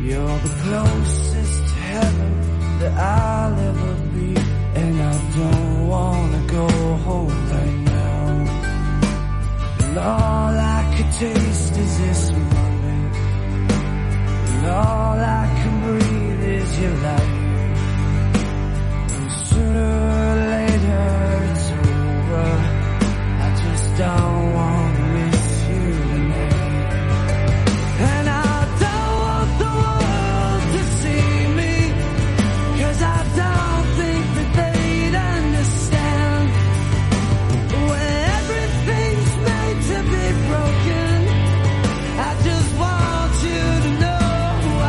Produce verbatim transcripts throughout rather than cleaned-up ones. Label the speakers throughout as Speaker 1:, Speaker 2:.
Speaker 1: You're the closest to heaven that I'll ever be, and I don't wanna go home right now. And all I could taste is this moment, and all I can breathe is your light. And sooner or later it's over, I just don't wanna miss you tonight. And I don't want the world to see me, 'cause I don't think that they'd understand. When everything's made to be broken, I just want you to know who I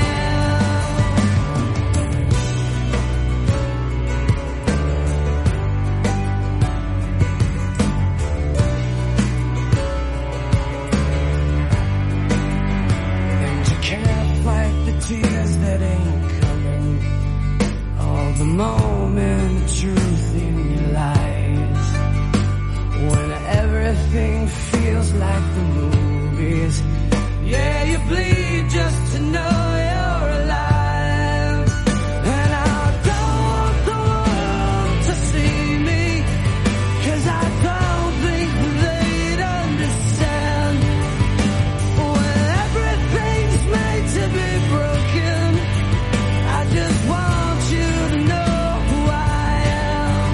Speaker 1: And you can't fight the tears that ain't coming, all the moment of truth in your lies. When everything feels like the movies, yeah, you bleed just to know you're alive. And I don't want the world to see me, 'cause I don't think they'd understand. When everything's made to be broken, I just want you to know who I am.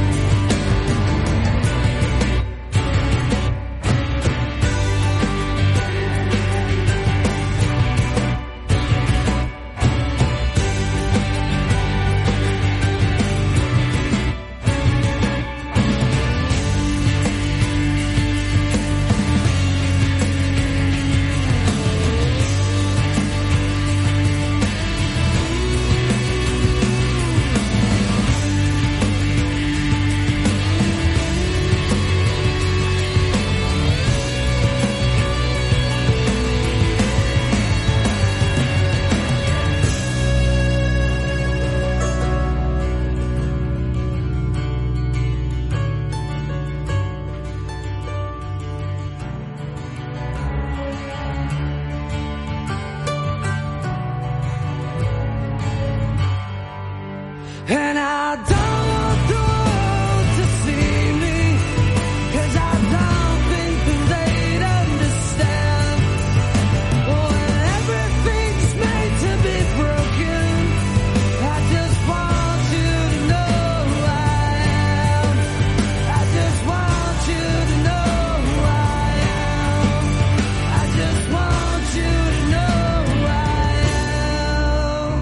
Speaker 1: And I don't want the world to see me, 'cause I don't think that they'd understand. When everything's made to be broken, I just want you to know who I am. I just want you to know who I am. I just want you to know who I am.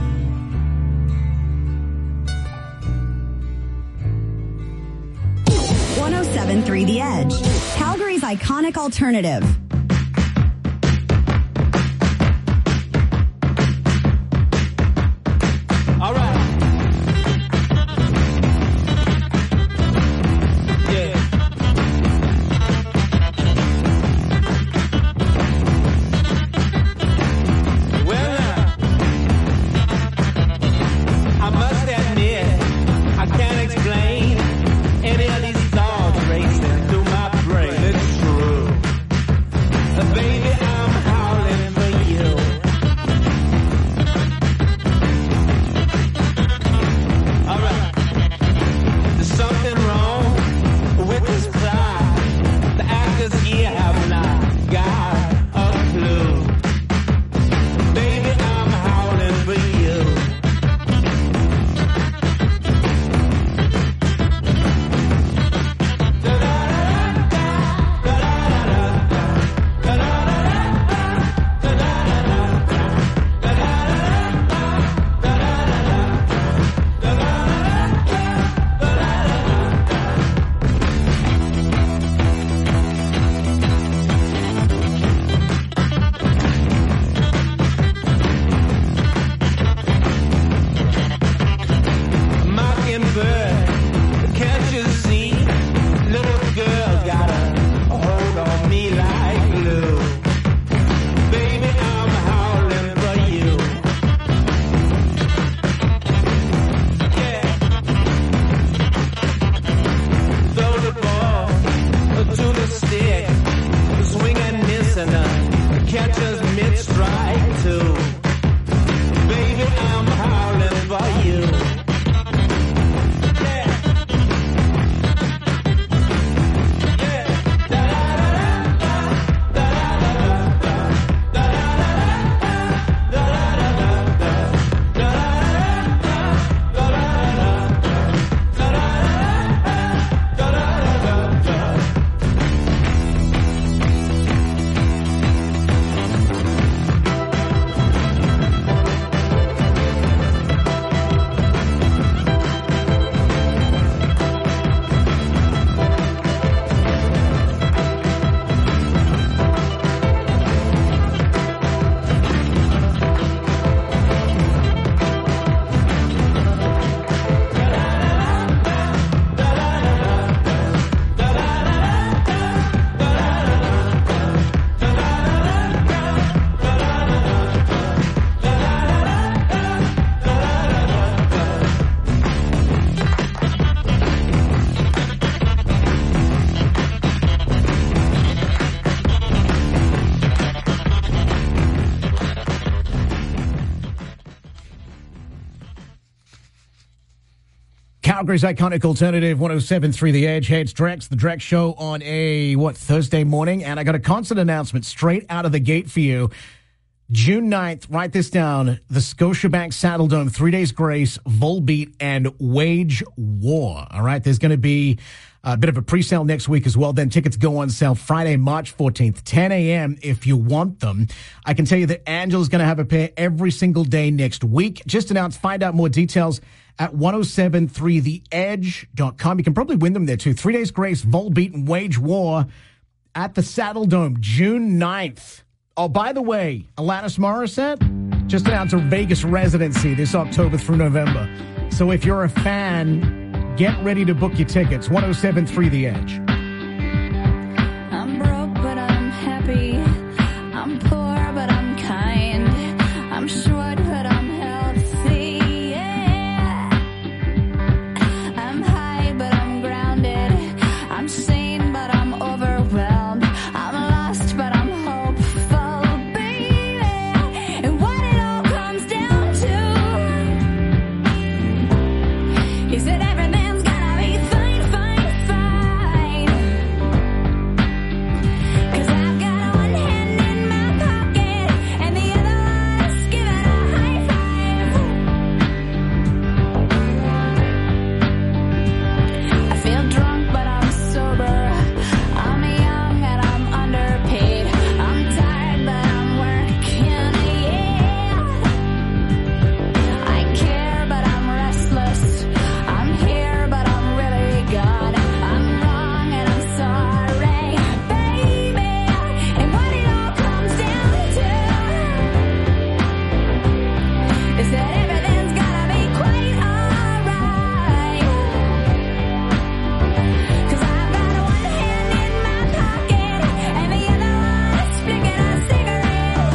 Speaker 2: one oh seven point three The Edge, Calgary's iconic alternative.
Speaker 3: All right. Yeah. Well, now, I must admit, I can't explain any of these thoughts racing through my brain. It's true.
Speaker 4: Calgary's iconic alternative, one oh seven point three The Edge. Hey, it's Drex, the Drex Show on a, what, Thursday morning? And I got a concert announcement straight out of the gate for you. June ninth, write this down, the Scotiabank Saddledome, Three Days Grace, Volbeat, and Wage War. All right, there's going to be a bit of a pre-sale next week as well. Then tickets go on sale Friday, March fourteenth, ten a.m. if you want them. I can tell you that Angela's going to have a pair every single day next week. Just announced, find out more details at ten seventy-three the edge dot com. You can probably win them there too. Three Days Grace, Volbeat, and Wage War at the Saddledome, June ninth. Oh, by the way, Alanis Morissette just announced a Vegas residency this October through November. So if you're a fan, get ready to book your tickets. ten seventy-three The Edge.
Speaker 5: I'm broke, but I'm happy. I'm poor, but I'm kind. I'm short, but I'm healthy. Yeah. I'm high, but I'm grounded. I'm sane, but I'm overwhelmed. I'm lost, but I'm hopeful, baby. And what it all comes down to is that everything's gonna be fine, fine, fine. 'Cause I've got one hand in my pocket and the other one's giving a high five. I feel drunk, but I'm sober. I'm young and I'm underpaid. I'm tired, but I'm working, yeah. I care, but I'm restless. I'm here, but I'm really gone. I'm wrong and I'm sorry, baby. And what it all comes down to is that everything's gonna be quite alright. 'Cause I've got one hand in my pocket and the other one's flicking a cigarette.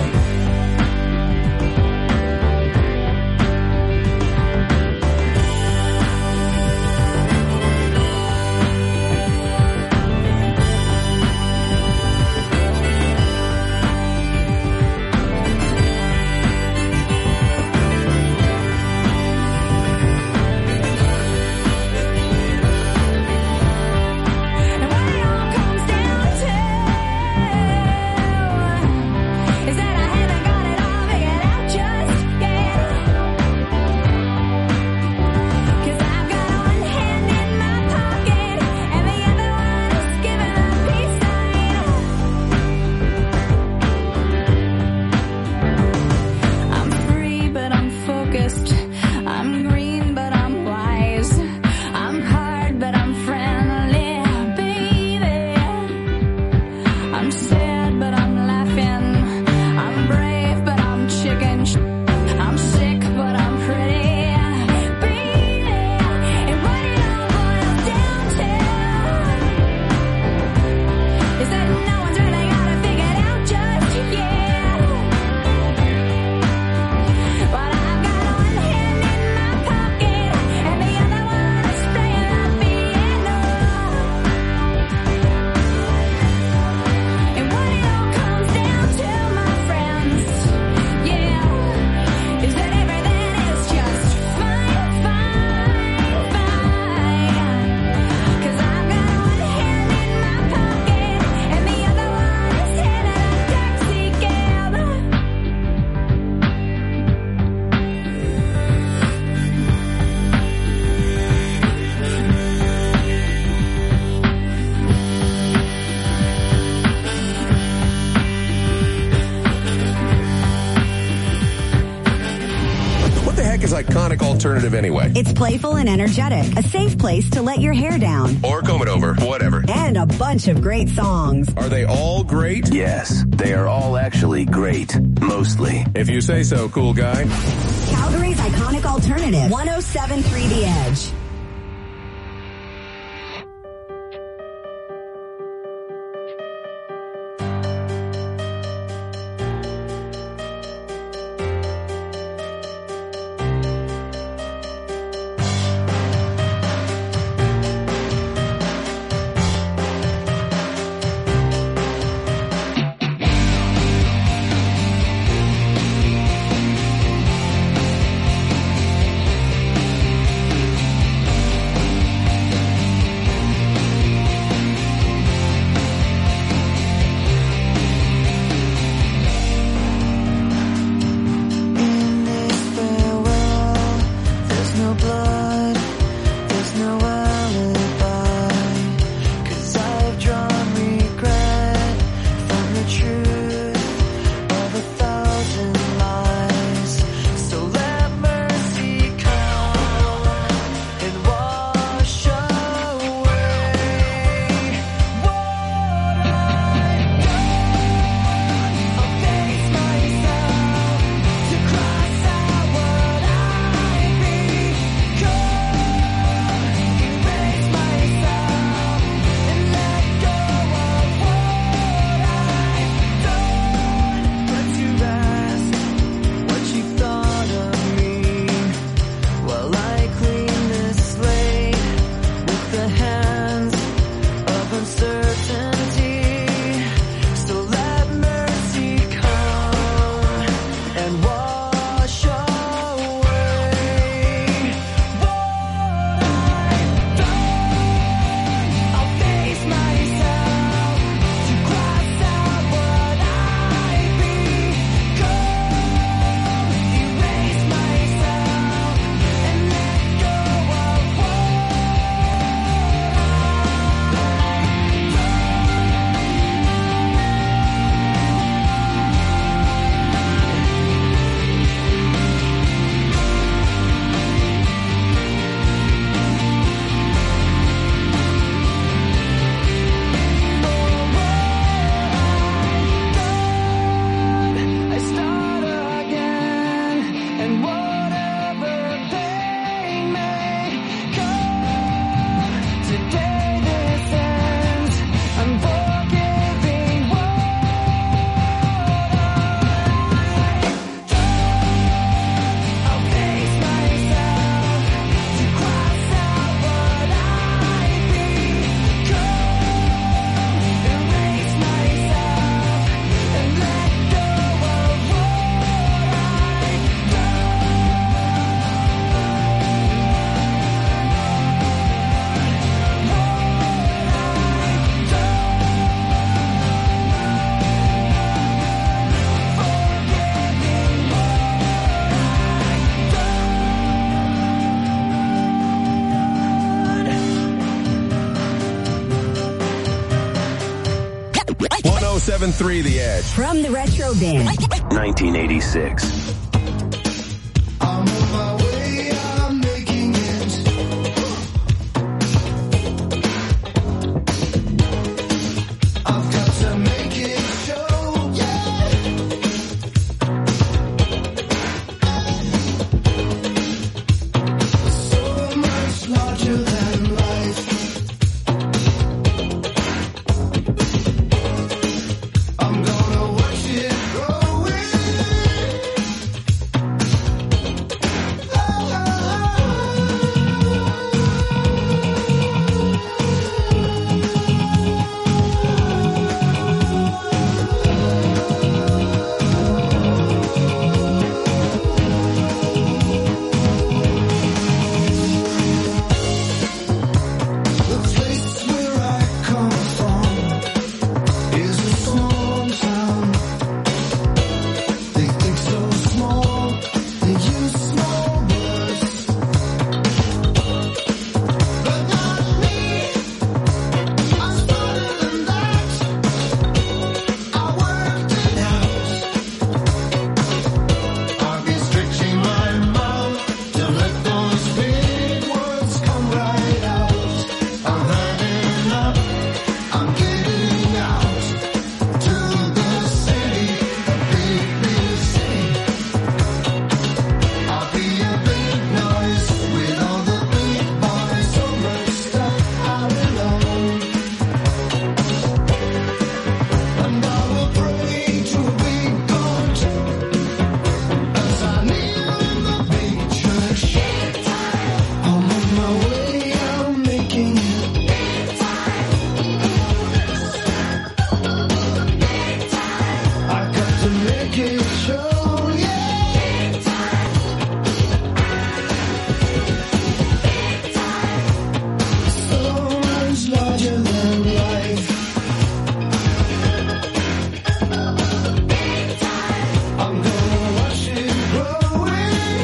Speaker 5: And what it all comes down to is that I haven't got it all figured out just yet. 'Cause I've got one hand in my pocket and the other one's giving a peace sign. I'm free, but I'm focused. I'm green, but I'm wise. I'm hard, but I'm friendly, baby. I'm sad, but I'm laughing. I'm brave, but I'm chicken. sh- I'm sick, but I'm pretty, baby. And what it all boils down to is that no one's really got it figured out just yet. But I've got one hand in my pocket and the other one's playing the piano. And what it all comes down to, my friends, yeah, is that everything is just fine, fine, fine. 'Cause I've got one hand in my pocket and the other one's in a taxi cab.
Speaker 6: What the heck is iconic alternative anyway?
Speaker 2: It's playful and energetic, a safe place to let your hair down,
Speaker 6: Or comb it over, whatever.
Speaker 2: and a bunch of great songs.
Speaker 6: Are they all great?
Speaker 7: Yes, they are all actually great. Mostly.
Speaker 6: If you say so, cool guy.
Speaker 2: Calgary's iconic alternative, ten seventy-three The Edge.
Speaker 6: seven three The Edge.
Speaker 2: From the Retro Bin.
Speaker 7: nineteen eighty-six.
Speaker 1: I'm on my way, I'm making it. I've got to make it show, yeah. So much larger than life. I'm gonna watch it growing. The place where I come from is a small town. They think so small, they use small words. But not me, I'm smarter than that. I worked it out. I've been stretching my mouth to let those big words come right out. I'm having enough, I'm getting out to the city, a big, big city. I'll be a big noise with all the big boys, so much stuff I belong. And I will pray to a big God as I kneel in the big church. I'm on my way, I'm making it. I got to make it show, yeah. So much larger than life. I'm gonna watch it growing.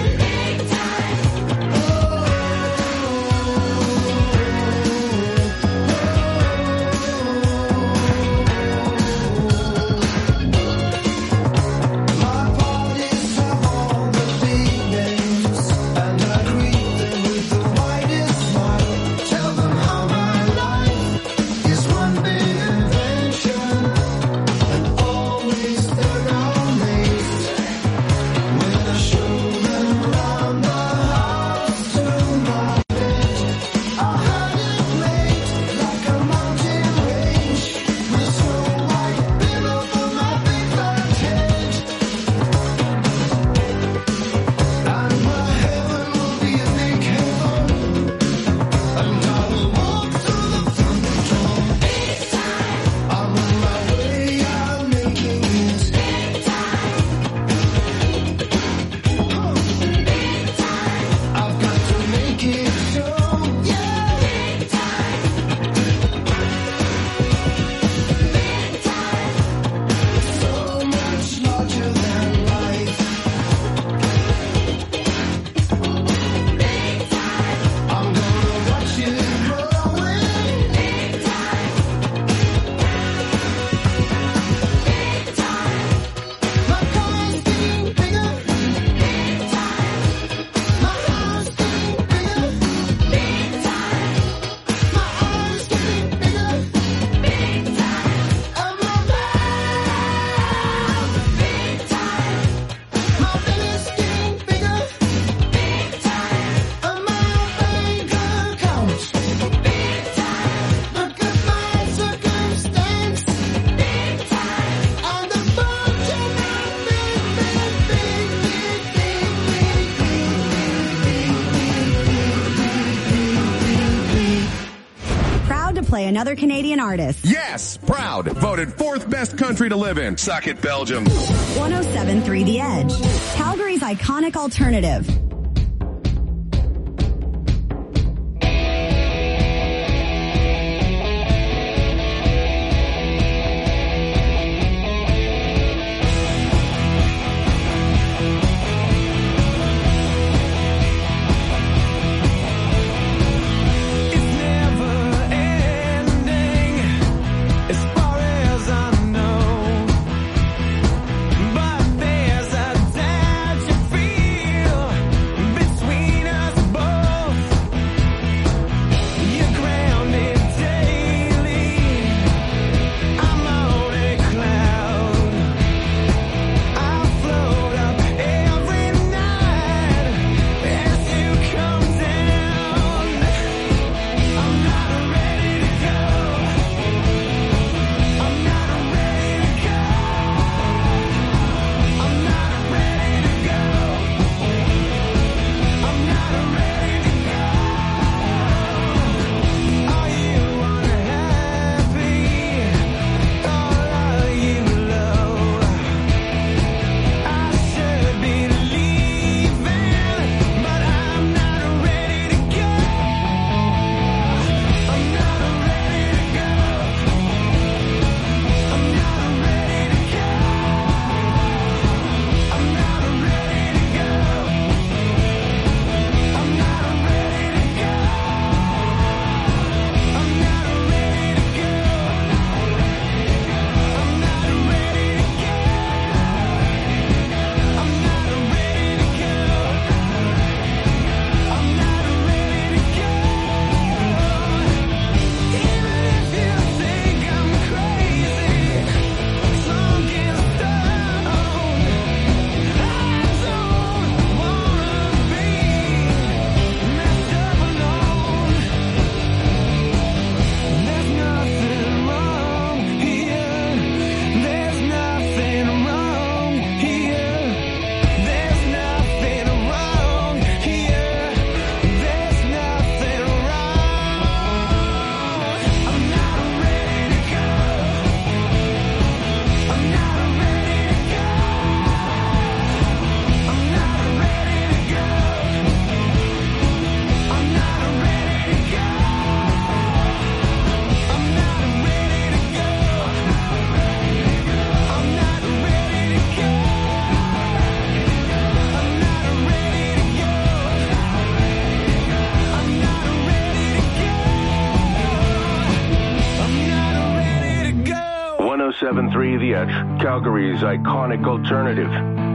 Speaker 1: My parties have all the big names, and I greet them with the widest smile. Tell them how my life is one big invention, and always they're amazed when I show them around the house to my bed. I had it made like a mountain range with snow white beam over my big fat head. And my heaven will be a big heaven, and I will walk through the front door. I'm on my way, I'm making it. I've got to make it show, yeah. So much larger than life. I'm gonna watch it growing. My car's getting bigger. My house getting bigger. My arms getting bigger. And my mouth big time. My belly's getting bigger. And my bank account big time. Look at my circumstance big time. And the fortune I've been big, big, big, big, big, big, big, big, big, big.
Speaker 2: Proud to play another Canadian artist.
Speaker 6: Yes, proud. Voted fourth best country to live in. Suck it, Belgium.
Speaker 2: one oh seven point three The Edge. Calgary's iconic alternative.
Speaker 3: It's never ending, as far as I know.
Speaker 6: seven three The Edge, Calgary's iconic alternative.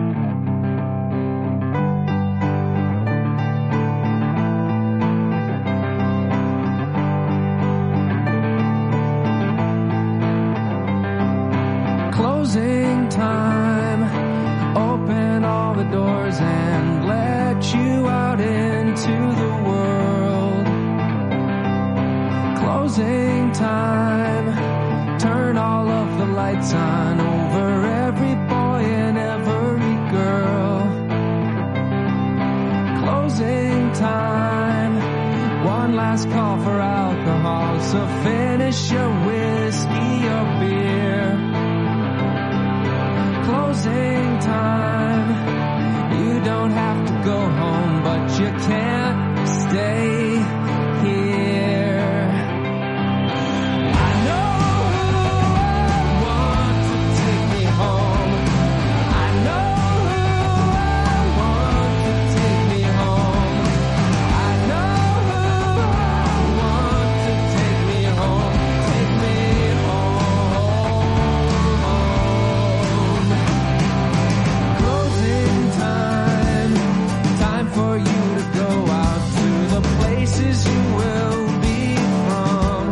Speaker 1: Closing time. Open all the doors and let you out into the world. Closing time. Turn all of the lights on over every boy and every girl. Closing time. One last call for alcohol, so finish your whiskey or beer. Closing time. You don't have to go home, but you can't stay here. I know who I want to take me home. I know who I want to take me home. I know who I want to take me home. Take me home. Closing time. Time for you to go out to the places you will be from.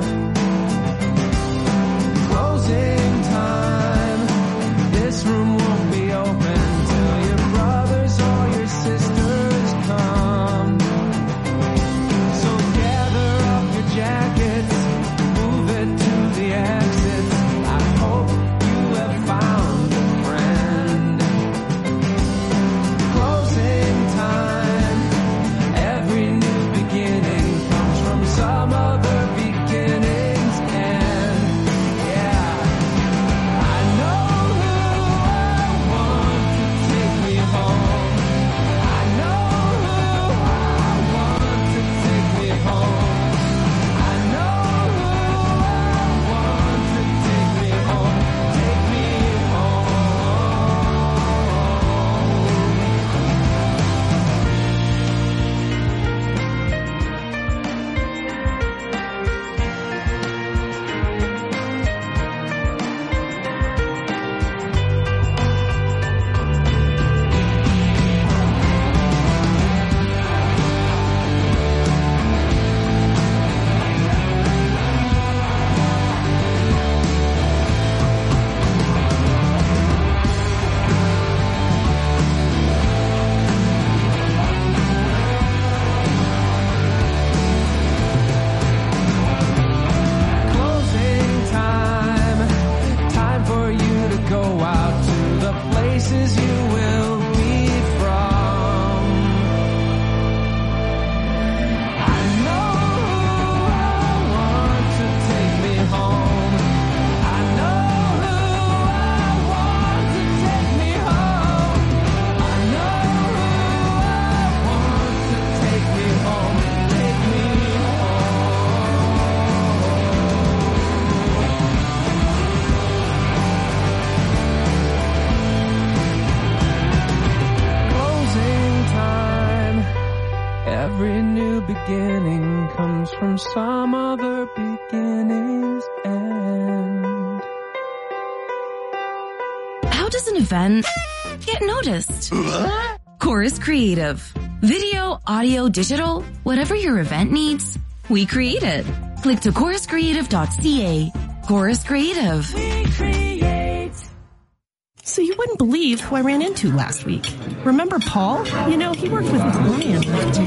Speaker 1: Closing time. This room won't be open till your brothers or your sisters come. So gather up your jackets, move it to the exits. I hope you have found a friend. Closing time. Every new beginning comes from some other beginning's end. Yeah. I know who I want to take me home. I know who I want to take me home. I know who I want to take me home. Take me Closing time. Time for you to go out to the places you will be from. I know who I want to take me home. I know who I want to take me home. I know who I want to take me home. Take me Closing time. Every new beginning comes from some other beginning's end.
Speaker 8: How does an event get noticed? Chorus Creative. Video, audio, digital, whatever your event needs, we create it. Click to chorus creative dot c a. Chorus Creative.
Speaker 9: So you wouldn't believe who I ran into last week. Remember Paul? You know, he worked with Brian.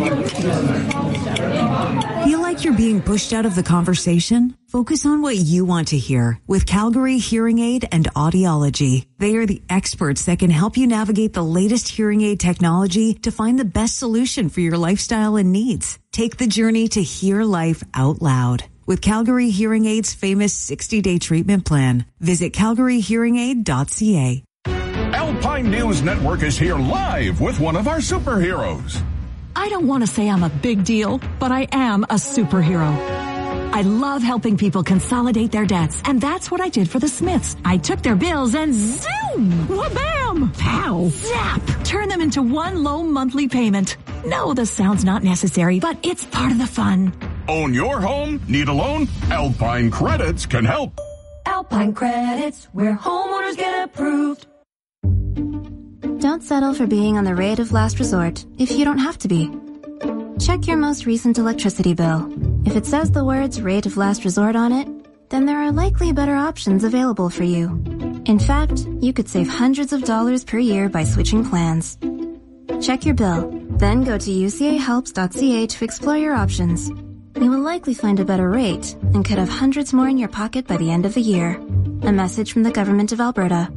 Speaker 2: Feel like you're being pushed out of the conversation? Focus on what you want to hear with Calgary Hearing Aid and Audiology. They are the experts that can help you navigate the latest hearing aid technology to find the best solution for your lifestyle and needs. Take the journey to hear life out loud with Calgary Hearing Aid's famous sixty-day treatment plan. Visit calgary hearing aid dot c a.
Speaker 6: Alpine News Network is here live with one of our superheroes.
Speaker 10: I don't want to say I'm a big deal, but I am a superhero. I love helping people consolidate their debts, and that's what I did for the Smiths. I took their bills and zoom! Wha-bam! Pow! Zap! Turn them into one low monthly payment. No, the sound's not necessary, but it's part of the fun.
Speaker 6: Own your home? Need a loan? Alpine Credits can help.
Speaker 11: Alpine Credits, where homeowners get approved.
Speaker 12: Don't settle for being on the rate of last resort if you don't have to be. Check your most recent electricity bill. If it says the words rate of last resort on it, then there are likely better options available for you. In fact, you could save hundreds of dollars per year by switching plans. Check your bill, then go to U C A helps dot C A to explore your options. You will likely find a better rate and could have hundreds more in your pocket by the end of the year. A message from the Government of Alberta.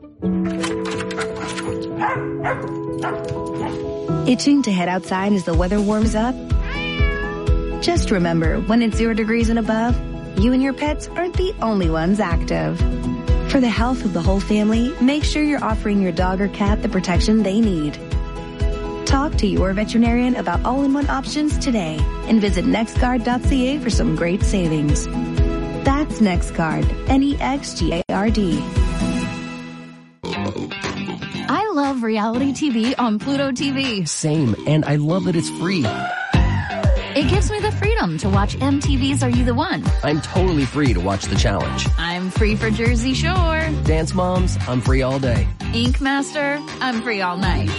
Speaker 13: Itching to head outside as the weather warms up? Just remember, when it's zero degrees and above, you and your pets aren't the only ones active. For the health of the whole family, make sure you're offering your dog or cat the protection they need. Talk to your veterinarian about all-in-one options today and visit nextguard dot C A for some great savings. That's NextGuard, N E X G A R D.
Speaker 14: I love reality T V on Pluto T V.
Speaker 15: Same, and I love that it's free.
Speaker 14: It gives me the freedom to watch M T V's Are You the One?
Speaker 15: I'm totally free to watch The Challenge.
Speaker 14: I'm free for Jersey Shore.
Speaker 15: Dance Moms, I'm free all day.
Speaker 14: Ink Master, I'm free all night.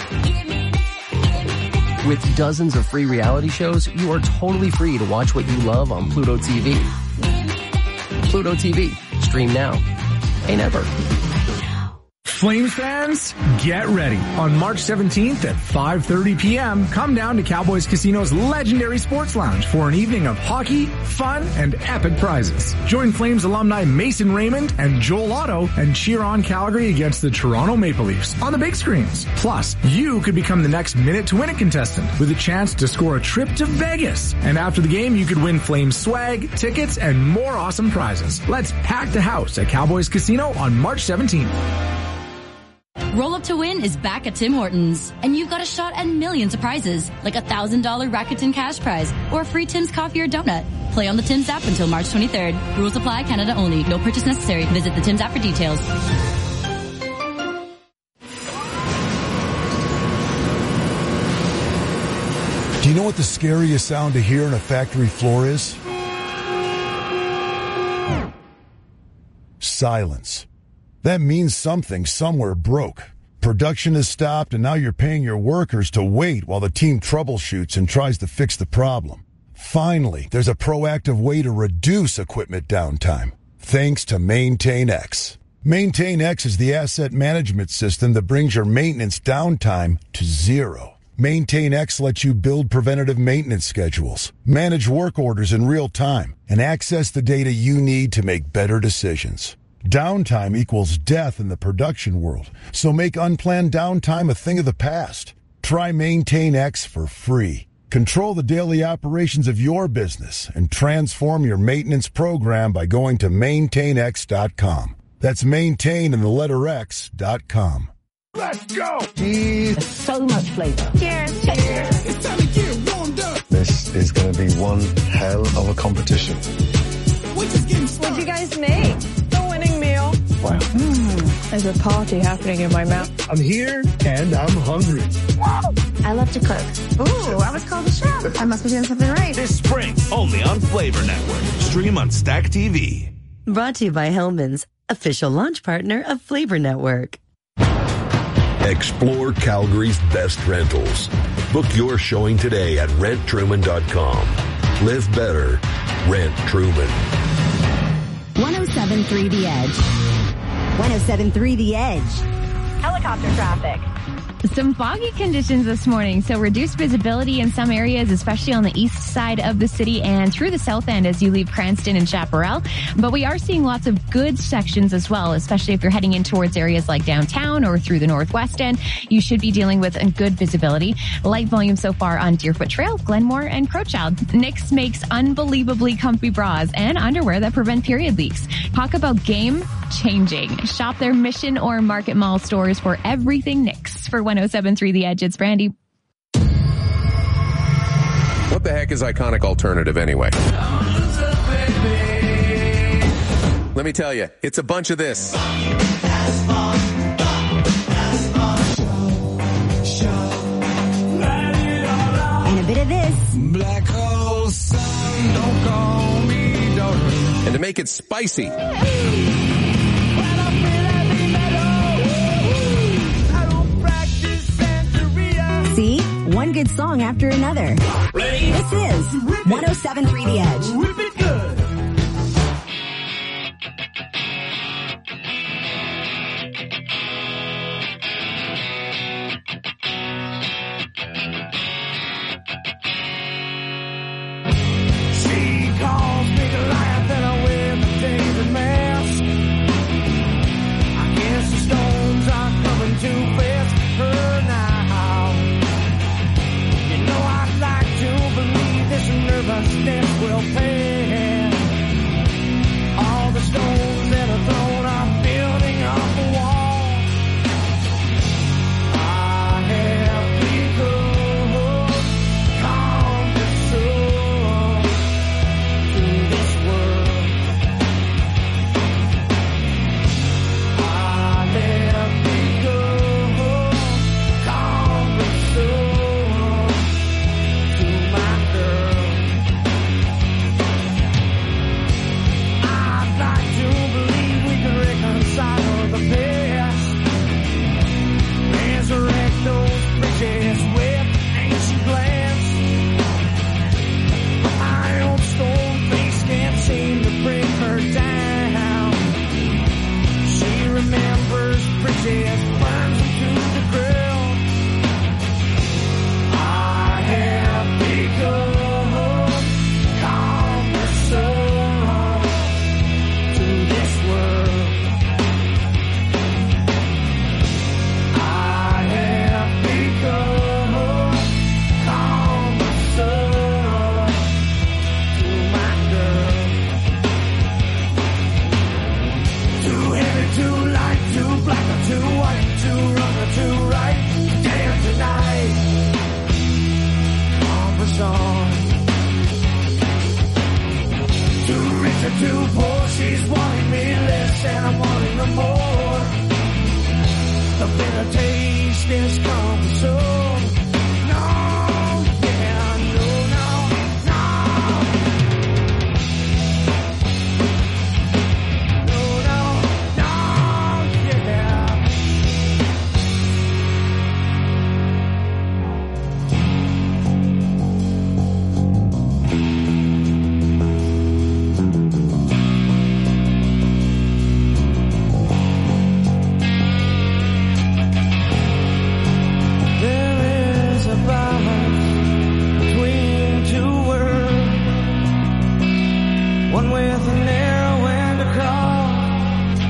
Speaker 15: With dozens of free reality shows, you are totally free to watch what you love on Pluto T V. Pluto T V. Stream now. Pay never.
Speaker 16: Flames fans, get ready. On March seventeenth at five thirty p.m., come down to Cowboys Casino's legendary sports lounge for an evening of hockey, fun, and epic prizes. Join Flames alumni Mason Raymond and Joel Otto and cheer on Calgary against the Toronto Maple Leafs on the big screens. Plus, you could become the next Minute to Win It contestant with a chance to score a trip to Vegas. And after the game, you could win Flames swag, tickets, and more awesome prizes. Let's pack the house at Cowboys Casino on March seventeenth.
Speaker 17: Roll Up to Win is back at Tim Hortons, and you've got a shot at millions of prizes, like a one thousand dollars Rakuten cash prize or a free Tim's coffee or donut. Play on the Tim's app until March twenty-third. Rules apply, Canada only. No purchase necessary. Visit the Tim's app for details.
Speaker 18: Do you know what the scariest sound to hear on a factory floor is? Silence. That means something somewhere broke. Production has stopped, and now you're paying your workers to wait while the team troubleshoots and tries to fix the problem. Finally, there's a proactive way to reduce equipment downtime, thanks to MaintainX. MaintainX is the asset management system that brings your maintenance downtime to zero. MaintainX lets you build preventative maintenance schedules, manage work orders in real time, and access the data you need to make better decisions. Downtime equals death in the production world, so make unplanned downtime a thing of the past. Try MaintainX for free. Control the daily operations of your business and transform your maintenance program by going to maintain x dot com. That's maintain in the letter X dot com.
Speaker 19: Let's go! Cheers. So much flavor.
Speaker 20: Cheers. Cheers.
Speaker 19: It's time to get warmed up.
Speaker 21: This is going to be one hell of a competition.
Speaker 20: We're just getting started. What'd you guys make? The winning meal.
Speaker 21: Wow.
Speaker 20: Mm, there's a party happening in my mouth.
Speaker 21: I'm here and I'm hungry.
Speaker 20: Whoa! I love to cook. Ooh, I was called a chef. I must be doing something right.
Speaker 22: This spring, only on Flavor Network. Stream on Stack T V.
Speaker 23: Brought to you by Hellman's, official launch partner of Flavor Network.
Speaker 24: Explore Calgary's best rentals. Book your showing today at rent truman dot com. Live better. Rent Truman.
Speaker 25: one oh seven point three The Edge. one oh seven point three The Edge.
Speaker 26: Helicopter traffic.
Speaker 27: Some foggy conditions this morning, so reduced visibility in some areas, especially on the east side of the city and through the south end as you leave Cranston and Chaparral. But we are seeing lots of good sections as well, especially if you're heading in towards areas like downtown or through the northwest end. You should be dealing with a good visibility. Light volume so far on Deerfoot Trail, Glenmore, and Crowchild. Knix makes unbelievably comfy bras and underwear that prevent period leaks. Talk about game changing. Shop their Mission or Market Mall stores for everything Knix. For one oh seven point three The Edge, it's Brandy.
Speaker 28: What the heck is Iconic Alternative anyway? Let me tell you, it's a bunch of this.
Speaker 25: And a bit of this.
Speaker 19: Black hole sun, don't call me darling.
Speaker 28: And to make it spicy,
Speaker 25: one good song after another. Ready? This is one oh seven point three The Edge.
Speaker 1: Rip it good. She calls me Goliath and I wear the David mask. I guess the stones are coming too fast for her now. You know I'd like to believe this nervous dance will pass. All the stones that are thrown are building up a wall. I have become calm and soul to this world. I have become calm and soul to my girl. I'd like to believe we can reconcile the past, resurrect those bridges with ancient glance. But my old stone face can't seem to bring her down. She remembers bridges, burns them to the ground. I have become calm and soul to this world. I have become calm and soul to my girl. Too heavy, too light, too black or too white, too wrong or too right. Damn tonight, conversation. Too rich or too poor, she's wanting me less and I'm wanting her more. The bitter taste is conversation. No, yeah, no, no, no. No, no, no, yeah. There is a balance between two worlds, one with a narrow end across.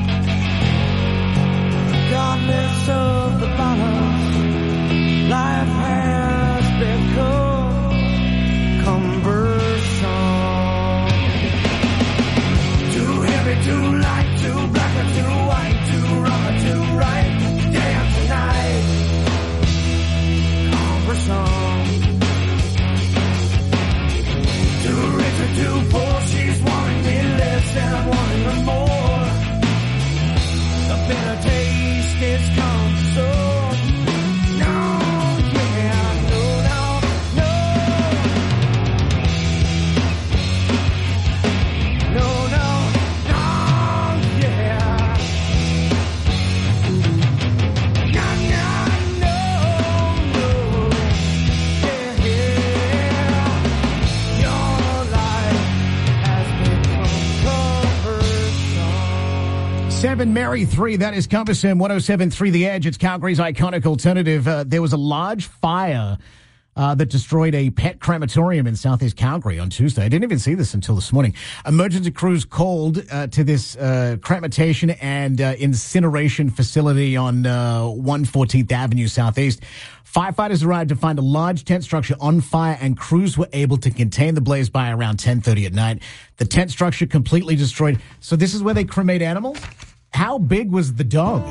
Speaker 1: Regardless of the balance, life has become cumbersome. Too heavy, too light, too black or too white, too wrong or too right. Damn tonight, conversation. Too rich or too poor, she's wanting me less and I'm wanting her more. The bitter taste is conversation. No, yeah, no, no, no. No, no, no, yeah. No, no, no, no. Yeah, yeah. Your life has become cumbersome.
Speaker 2: Seven Mary three, that is Compass M one oh seven point three The Edge. It's Calgary's iconic alternative. Uh, there was a large fire uh, that destroyed a pet crematorium in southeast Calgary on Tuesday. I didn't even see this until this morning. Emergency crews called uh, to this uh, cremation and uh, incineration facility on uh, one fourteenth Avenue Southeast. Firefighters arrived to find a large tent structure on fire, and crews were able to contain the blaze by around ten thirty at night. The tent structure completely destroyed. So this is where they cremate animals? How big was the dog?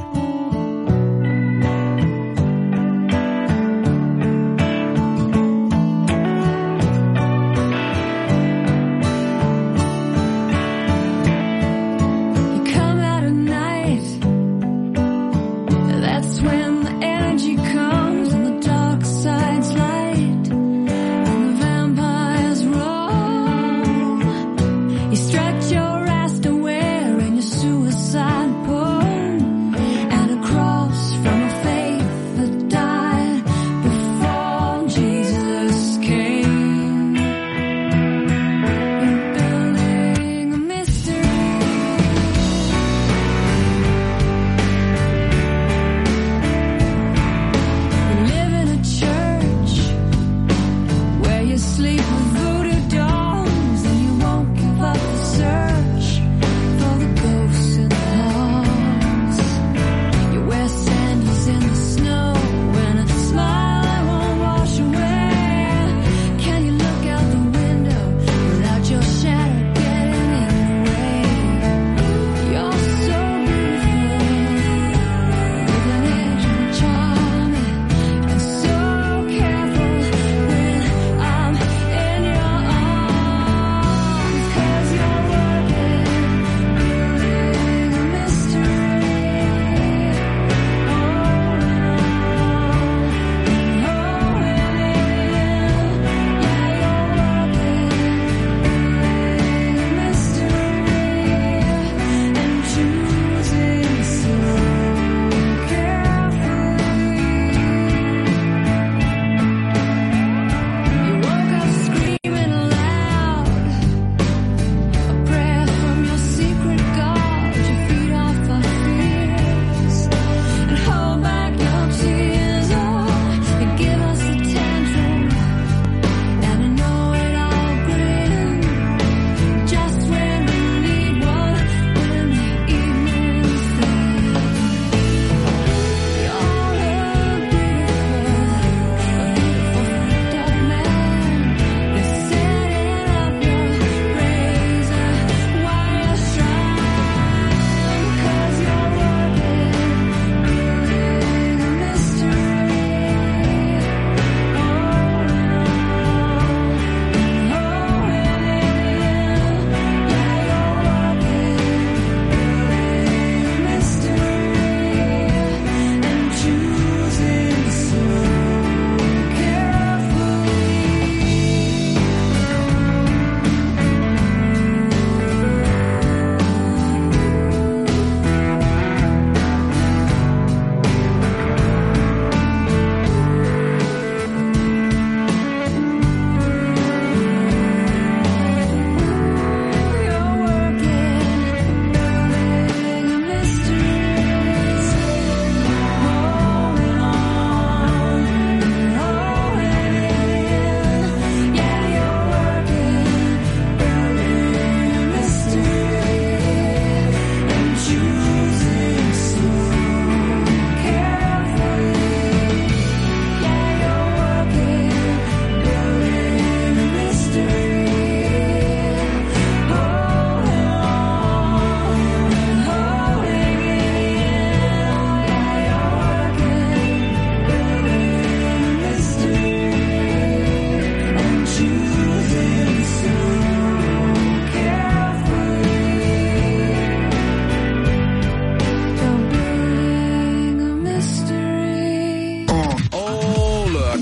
Speaker 11: Stretch your ass to wear and your suicide porn.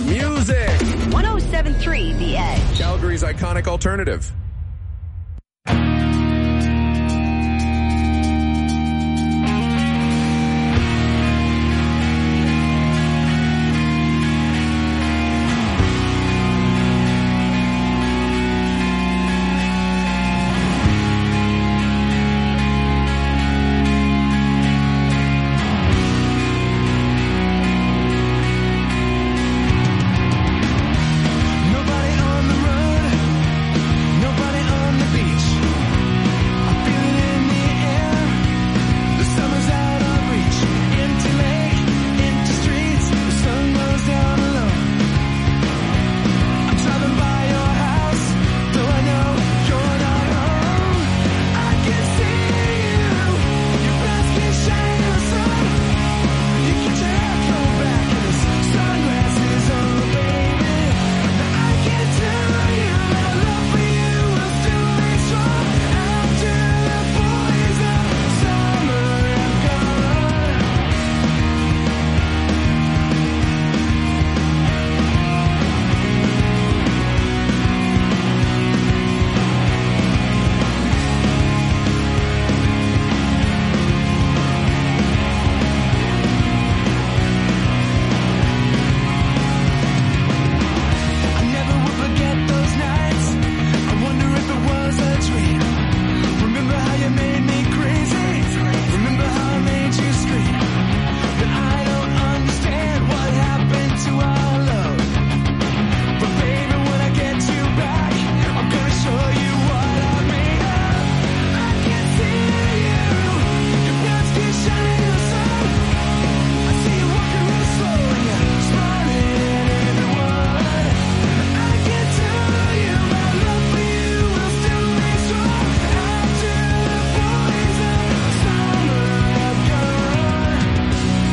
Speaker 28: Music.
Speaker 13: one oh seven point three The Edge.
Speaker 28: Calgary's iconic alternative.
Speaker 1: Nobody on the road, nobody on the beach. I feel it in the air. The summer's out of reach. Empty lake, empty streets. The sun goes down alone. I'm driving by your house, though I know you're not home. I can see you. Your basket shine in the sun. You get your hair thrown back and the sunglasses on, baby. Now I can tell you my love for you will still be strong after the boys of summer have gone. I never will forget those nights. I wonder if it was a dream. Remember how you made me crazy? Remember how I made you scream? But I don't understand what happened to our love. But baby, when I get you back, I'm gonna show you what I'm made of. I can see you. Your brown skin shining in the sun. I see you walking real slow and you're smiling at everyone. I can tell you my love for you will still be strong after the boys of summer have gone.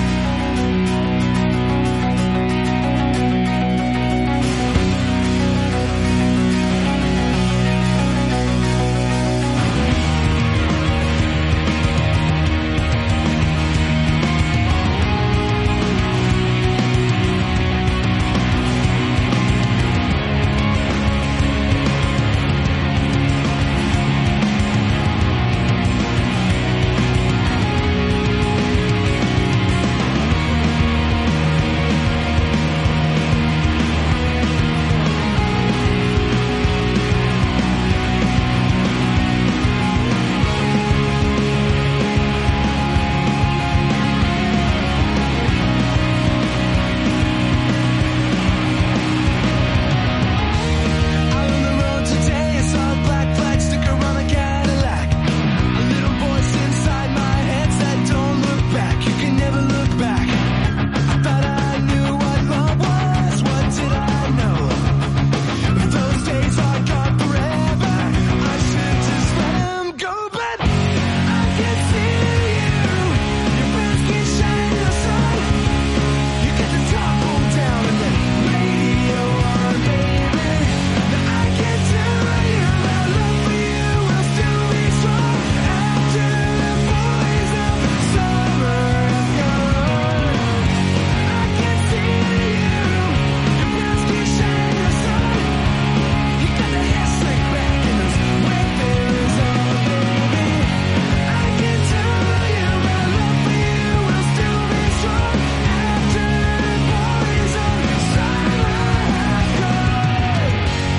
Speaker 1: Out on the road today, I saw a black flag sticker on a Cadillac. A little voice inside my head said, "Don't look back, you can never look back." I thought I knew what love was, what did I know? Those days are gone forever. I should just let them go, but I can see you. Your brown skin shining in the sun. You get the top pulled down and the radio on, baby. Now I can tell you my love for you will still be strong after the boys of summer have gone. I can see you. Your brown skin shining in the sun. You got the hair slicked back and those red feathers on, baby. I can tell you my love for you will still be strong after the boys of summer have gone.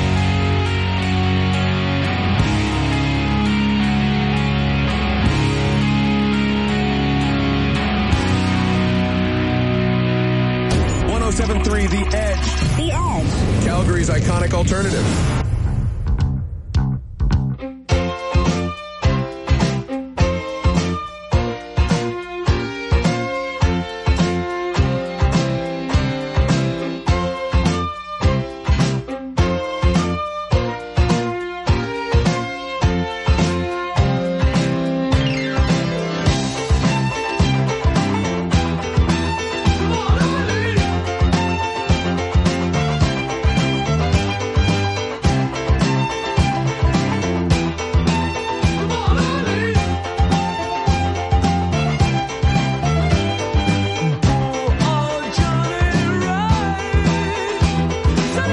Speaker 28: one oh seven point three The Edge.
Speaker 13: The Edge.
Speaker 28: Calgary's iconic alternative.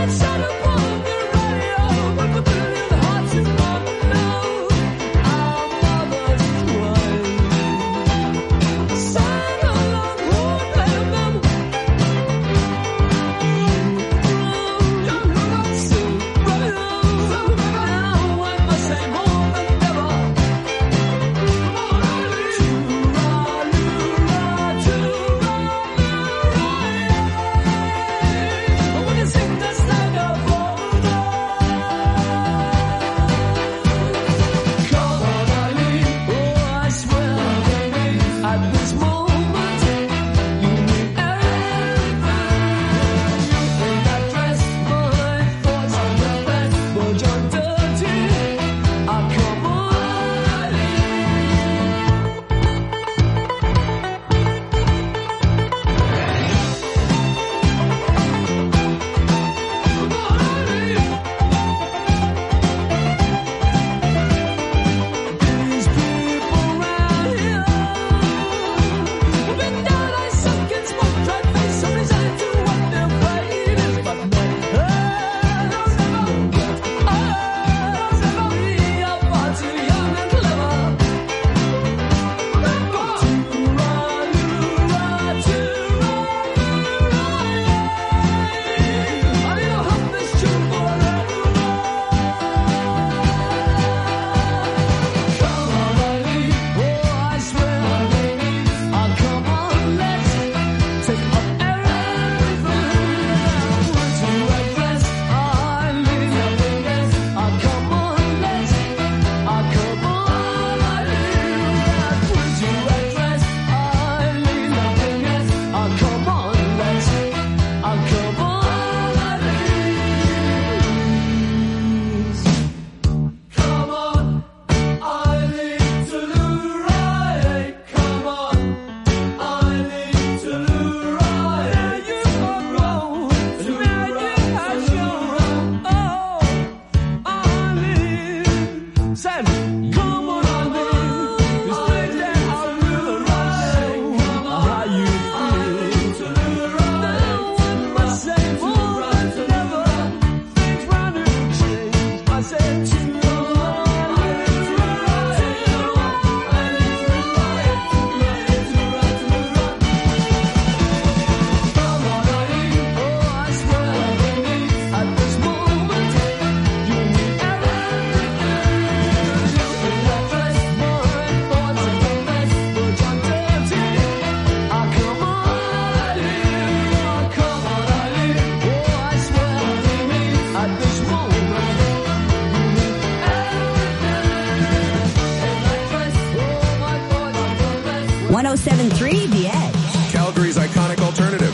Speaker 25: one oh seven point three The Edge.
Speaker 28: Calgary's iconic alternative.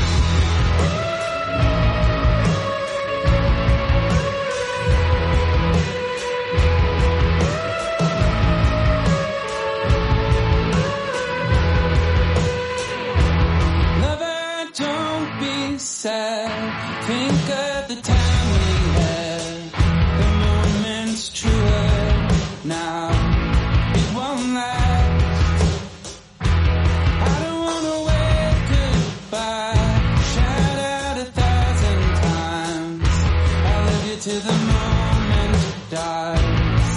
Speaker 3: Lover, don't be sad. Think of the time we had. The moment's truer now. It won't last. I don't wanna wave goodbye. Shout out a thousand times. I love you till the moment dies.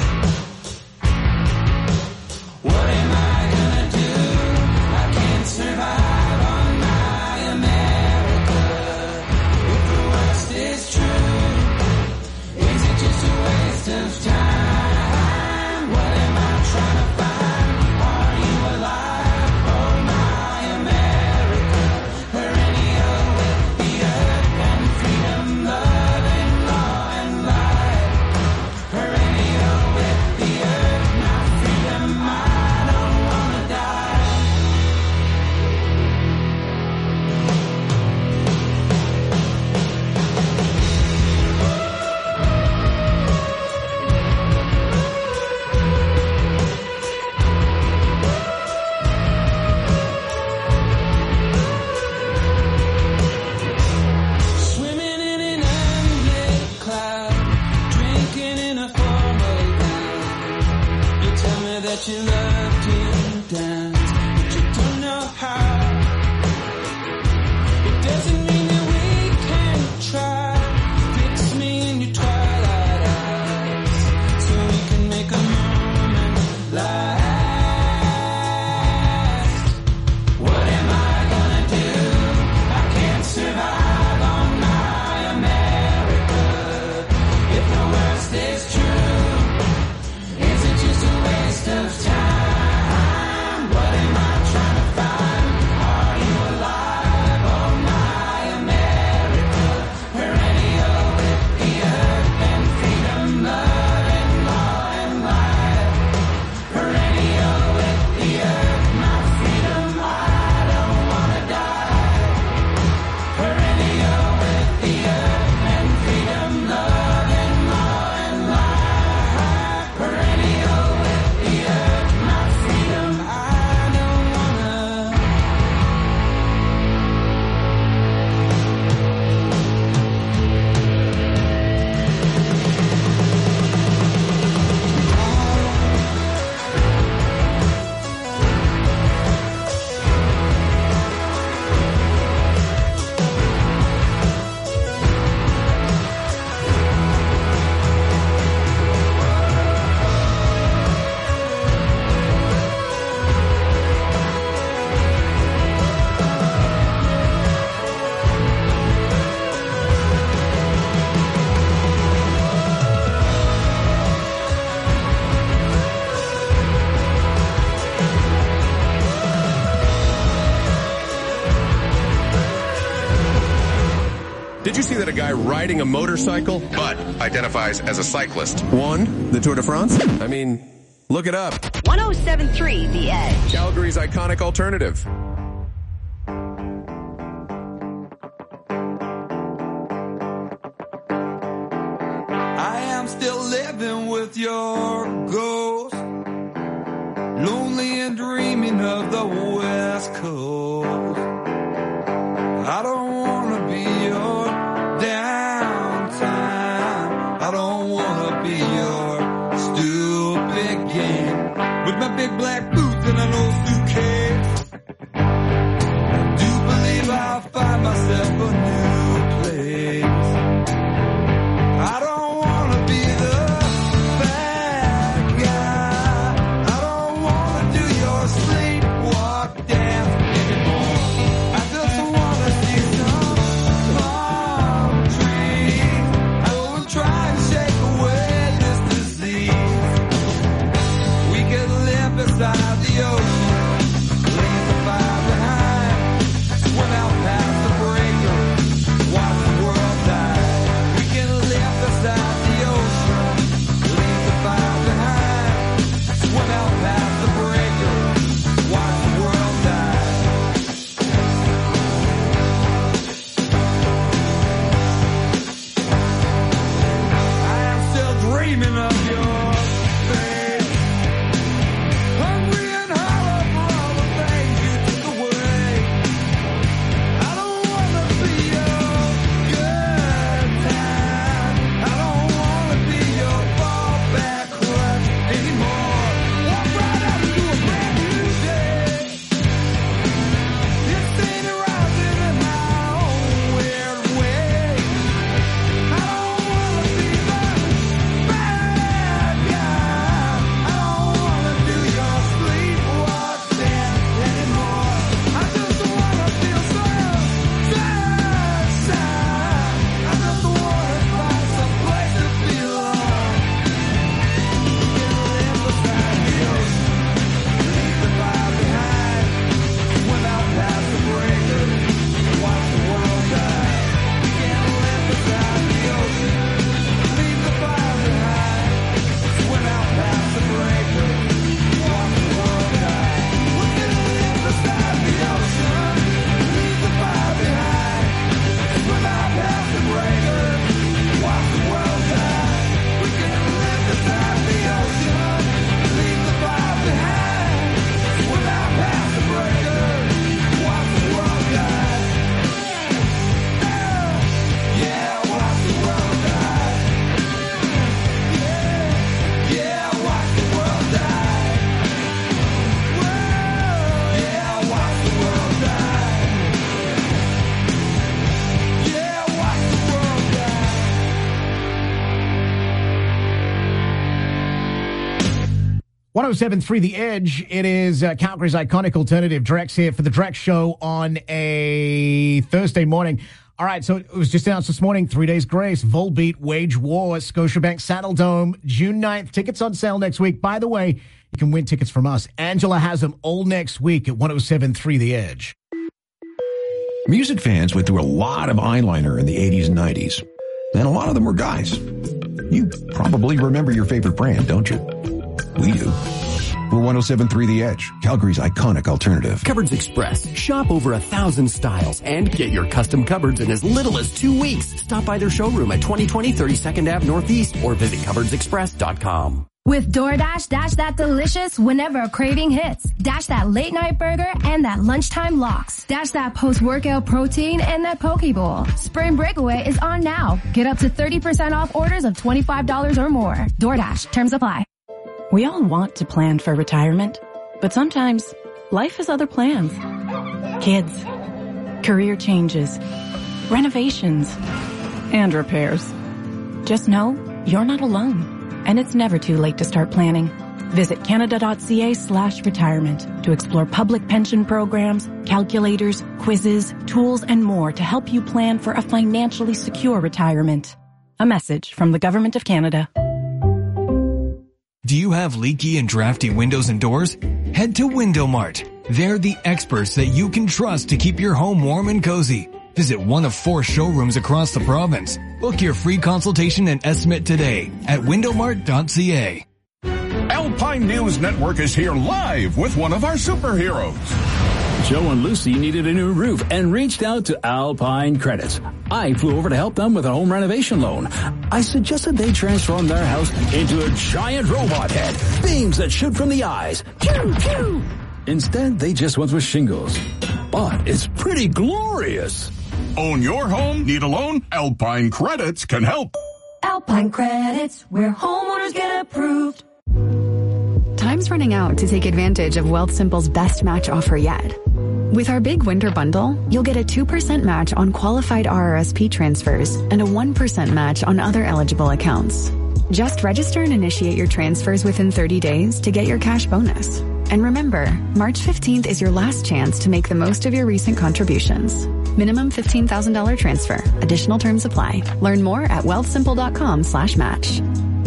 Speaker 3: What am I gonna do? I can't survive on my America. If the worst is true, is it just a waste of time? What am I trying to find? Are you alive? Oh my America. Perennial with the earth and freedom, love and law and life. Perennial with the earth, not freedom. I don't wanna die. Swimming in an unlit cloud, drinking in a formal gown. You tell me that you love to dance, but you don't know how. It doesn't mean that we can't try.
Speaker 28: you see that a guy riding a motorcycle but identifies as a cyclist won the Tour de France? I mean, look it up.
Speaker 11: one oh seven point three The Edge.
Speaker 28: Calgary's iconic alternative.
Speaker 3: I am still living with your ghost, lonely and dreaming of the West Coast. I don't want to be your downtime. I don't want to be your stupid game. With my big black boots and an old suitcase, I do believe I'll find myself a new place. I don't want to be the bad guy. I don't want to do your sleepwalk dance anymore. I just want to see some palm trees. I will try to shake away this disease. We could live beside the ocean, leave the fire behind, swim out past the breaker, watch the world die. We can live beside the ocean, leave the fire behind, swim out past the breaker, watch the world die. I am still dreaming of your face, hungry and hollow for all the things you took away. I don't want to be your good time. I don't want to be your fallback crutch anymore. Walk right out into a brand new day. It's seen rising in my own weird way. I don't want to be the bad guy. I don't want to do your sleepwalk dance anymore. I just want to feel some sunshine. I just want to find some place to belong. Get live beside the ocean, leave the fire behind, swim out past the breaker, watch the world die. We can live beside the ocean, leave the fire behind, swim out past the breaker, watch the world die. We can live beside the ocean, leave the fire behind, swim out past the breaker, watch the world die. We can live beside the ocean, leave the fire behind, swim out past the breaker, watch the world die. Yeah, watch the world die. Yeah, yeah, watch the world die. Yeah, watch the world die. Yeah, watch the world die.
Speaker 2: one oh seven point three The Edge. It is uh, Calgary's iconic alternative. Drex here for the Drex Show on a Thursday morning. All right, so it was just announced this morning, three days grace, Volbeat, Wage War, Scotiabank Saddle Dome, June ninth. Tickets on sale next week. By the way, you can win tickets from us. Angela has them all next week at one oh seven point three The Edge.
Speaker 4: Music fans went through a lot of eyeliner in the eighties and nineties, and a lot of them were guys. You probably remember your favorite brand, don't you? We do. We're one oh seven point three The Edge, Calgary's iconic alternative.
Speaker 5: Cupboards Express. Shop over a thousand styles and get your custom cupboards in as little as two weeks. Stop by their showroom at twenty twenty thirty-second Avenue Northeast or visit cupboards express dot com.
Speaker 6: With DoorDash, dash that delicious whenever a craving hits. Dash that late night burger and that lunchtime lox. Dash that post-workout protein and that poke bowl. Spring Breakaway is on now. Get up to thirty percent off orders of twenty-five dollars or more. DoorDash. Terms apply.
Speaker 7: We all want to plan for retirement, but sometimes life has other plans. Kids, career changes, renovations, and repairs. Just know you're not alone, and it's never too late to start planning. Visit canada.ca slash retirement to explore public pension programs, calculators, quizzes, tools, and more to help you plan for a financially secure retirement. A message from the Government of Canada.
Speaker 8: Do you have leaky and drafty windows and doors? Head to Window Mart. They're the experts that you can trust to keep your home warm and cozy. Visit one of four showrooms across the province. Book your free consultation and estimate today at window mart dot c a.
Speaker 9: Alpine News Network is here live with one of our superheroes.
Speaker 10: Joe and Lucy needed a new roof and reached out to Alpine Credits. I flew over to help them with a home renovation loan. I suggested they transform their house into a giant robot head, beams that shoot from the eyes. Pew, pew. Instead, they just went with shingles. But it's pretty glorious.
Speaker 9: Own your home? Need a loan? Alpine Credits can help.
Speaker 11: Alpine Credits, where homeowners get approved.
Speaker 12: Time's running out to take advantage of Wealthsimple's best match offer yet. With our big winter bundle, you'll get a two percent match on qualified R R S P transfers and a one percent match on other eligible accounts. Just register and initiate your transfers within thirty days to get your cash bonus. And remember, March fifteenth is your last chance to make the most of your recent contributions. Minimum fifteen thousand dollars transfer. Additional terms apply. Learn more at wealthsimple.com slash match.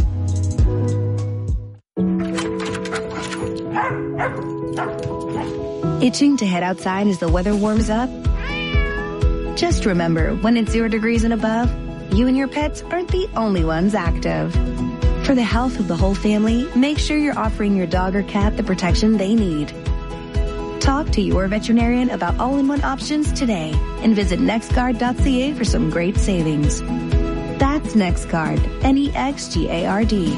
Speaker 13: Itching to head outside as the weather warms up? Just remember, when it's zero degrees and above, you and your pets aren't the only ones active. For the health of the whole family, make sure you're offering your dog or cat the protection they need. Talk to your veterinarian about all-in-one options today and visit nextguard dot c a for some great savings. That's NextGuard, N E X G A R D.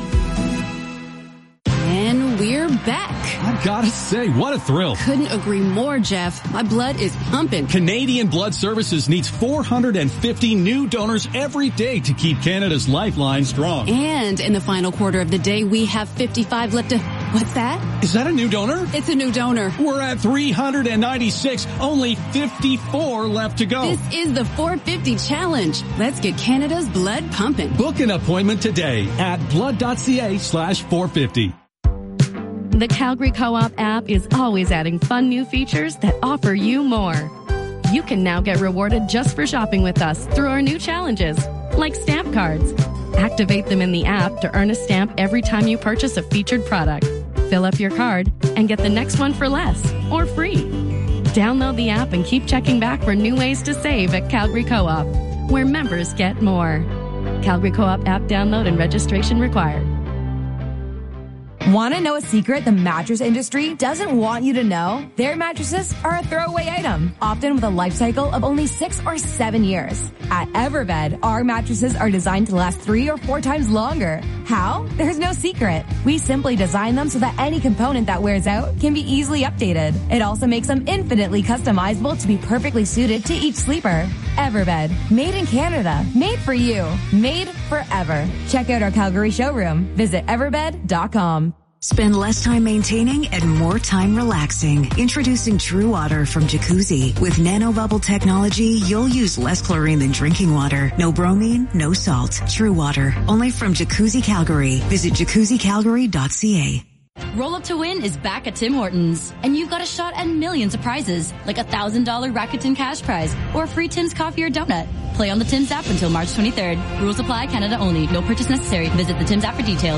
Speaker 14: And we're back.
Speaker 15: I gotta say, what a thrill.
Speaker 14: Couldn't agree more, Jeff. My blood is pumping.
Speaker 15: Canadian Blood Services needs four hundred fifty new donors every day to keep Canada's lifeline strong.
Speaker 14: And in the final quarter of the day, we have fifty-five left to... What's that?
Speaker 15: Is that a new donor?
Speaker 14: It's a new donor.
Speaker 15: We're at three hundred ninety-six, only fifty-four left to go.
Speaker 14: This is the four fifty challenge. Let's get Canada's blood pumping.
Speaker 15: Book an appointment today at blood dot c a slash four fifty.
Speaker 16: The Calgary Co-op app is always adding fun new features that offer you more. You can now get rewarded just for shopping with us through our new challenges, like stamp cards. Activate them in the app to earn a stamp every time you purchase a featured product. Fill up your card and get the next one for less or free. Download the app and keep checking back for new ways to save at Calgary Co-op, where members get more. Calgary Co-op app download and registration required.
Speaker 17: Want to know a secret the mattress industry doesn't want you to know? Their mattresses are a throwaway item, often with a life cycle of only six or seven years. At Everbed, our mattresses are designed to last three or four times longer. How? There's no secret. We simply design them so that any component that wears out can be easily updated. It also makes them infinitely customizable to be perfectly suited to each sleeper. Everbed, made in Canada, made for you, made forever. Check out our Calgary showroom. Visit everbed dot com.
Speaker 18: Spend less time maintaining and more time relaxing. Introducing True Water from Jacuzzi. With nanobubble technology, you'll use less chlorine than drinking water. No bromine, no salt. True Water. Only from Jacuzzi Calgary. Visit jacuzzi calgary dot c a.
Speaker 29: Roll Up to Win is back at Tim Hortons, and you've got a shot at millions of prizes, like a one thousand dollars Rakuten cash prize or a free Tim's coffee or donut. Play on the Tim's app until March twenty-third. Rules apply, Canada only. No purchase necessary. Visit the Tim's app for details.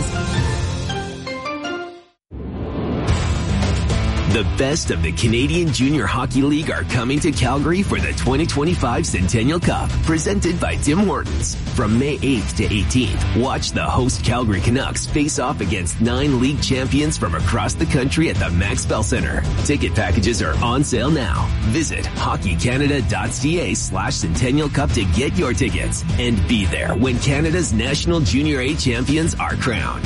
Speaker 30: The best of the Canadian Junior Hockey League are coming to Calgary for the twenty twenty-five Centennial Cup, presented by Tim Hortons. From May eighth to eighteenth, watch the host Calgary Canucks face off against nine league champions from across the country at the Max Bell Center. Ticket packages are on sale now. Visit hockeycanada dot c a slash Centennial Cup to get your tickets and be there when Canada's National Junior A champions are crowned.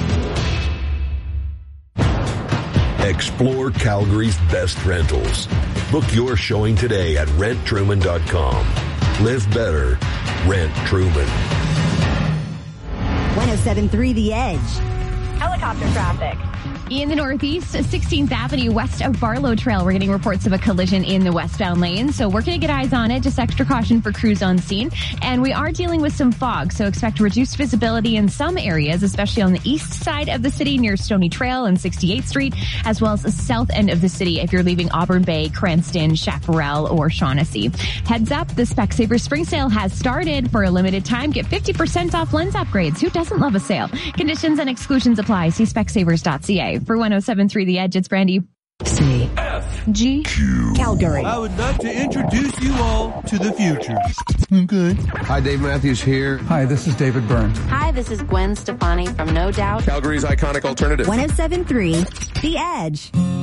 Speaker 24: Explore Calgary's best rentals. Book your showing today at rent truman dot com. Live better. Rent Truman.
Speaker 25: one oh seven point three The Edge.
Speaker 26: Helicopter traffic.
Speaker 27: In the northeast, sixteenth Avenue west of Barlow Trail, we're getting reports of a collision in the westbound lane. So we're going to get eyes on it. Just extra caution for crews on scene. And we are dealing with some fog, so expect reduced visibility in some areas, especially on the east side of the city near Stony Trail and sixty-eighth Street, as well as the south end of the city if you're leaving Auburn Bay, Cranston, Chaparral, or Shaughnessy. Heads up, the Specsavers Spring Sale has started. For a limited time, get fifty percent off lens upgrades. Who doesn't love a sale? Conditions and exclusions apply. See specsavers dot c a. For one oh seven point three The Edge, it's Brandy.
Speaker 18: C.
Speaker 1: F.
Speaker 27: G.
Speaker 1: Q.
Speaker 18: Calgary.
Speaker 1: I would like to introduce you all to the future. Okay.
Speaker 2: Hi, Dave Matthews here.
Speaker 3: Hi, this is David Byrne.
Speaker 4: Hi, this is Gwen Stefani from No Doubt.
Speaker 2: Calgary's iconic alternative.
Speaker 25: one oh seven point three The Edge.